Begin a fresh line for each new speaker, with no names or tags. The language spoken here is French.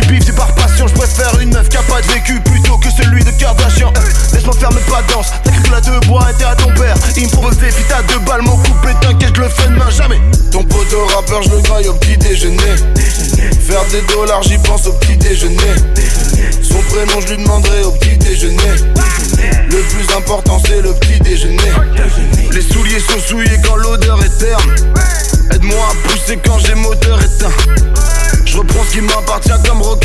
bif, c'est par passion. Je préfère une meuf qui a pas de vécu plutôt que celui de Kardashian. Laisse-moi faire mes pas danse. T'as cru que la deux bois était à ton père. Il me propose des filles à 2 balles, mon coupé, t'inquiète, je le fais de main, jamais. Ton poteau rappeur, je le graille au petit déjeuner. Faire des dollars, j'y pense au petit déjeuner. Son prénom, je lui demanderai au petit déjeuner. Le plus important, c'est le petit déjeuner. Les souliers sont souillés quand l'odeur est terne. Aide-moi à pousser quand j'ai moteur éteint. Je reprends ce qui m'appartient comme rock.